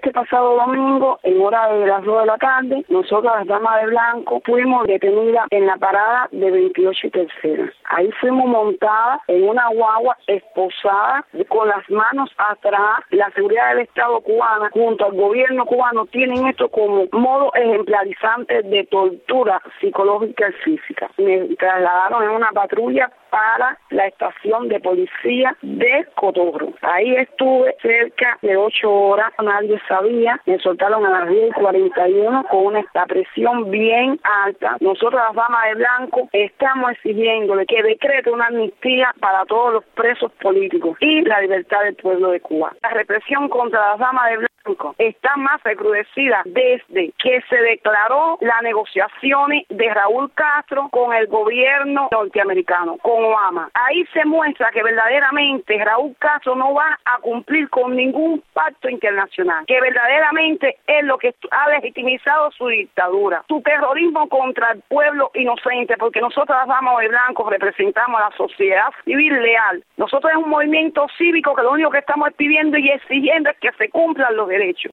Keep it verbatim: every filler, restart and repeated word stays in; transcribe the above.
Este pasado domingo, en hora de las dos de la tarde, nosotros, las damas de blanco, fuimos detenidas en la parada de veintiocho y tercera. Ahí fuimos montadas en una guagua esposada, con las manos atrás. La seguridad del Estado cubana, junto al gobierno cubano, tienen esto como modo ejemplarizante de tortura psicológica y física. Me trasladaron en una patrulla para la estación de policía de Cotorro. Ahí estuve cerca de ocho horas, nadie sabía, me soltaron a las diez y cuarenta y uno con una presión bien alta. Nosotros, las damas de blanco, estamos exigiéndole que decrete una amnistía para todos los presos políticos y la libertad del pueblo de Cuba. La represión contra las damas de blanco está más recrudecida desde que se declaró las negociaciones de Raúl Castro con el gobierno norteamericano, con Obama. Ahí se muestra que verdaderamente Raúl Castro no va a cumplir con ningún pacto internacional, que verdaderamente es lo que ha legitimizado su dictadura, su terrorismo contra el pueblo inocente, porque nosotros, las damas de blanco, representamos a la sociedad civil leal. Nosotros es un movimiento cívico que lo único que estamos pidiendo y exigiendo es que se cumplan los derechos.